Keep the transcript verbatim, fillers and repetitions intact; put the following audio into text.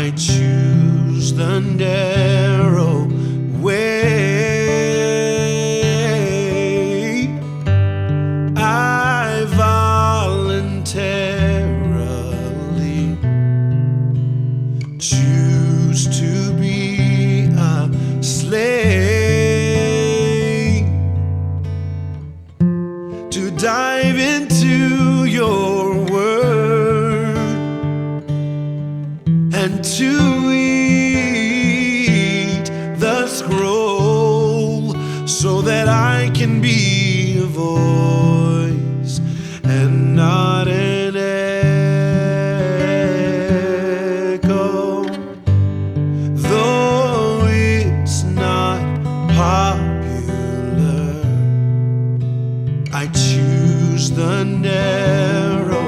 I choose the narrow way. I voluntarily choose to be a slave, to dive into your word and to eat the scroll, so that I can be a voice and not an echo. Though it's not popular, I choose the narrow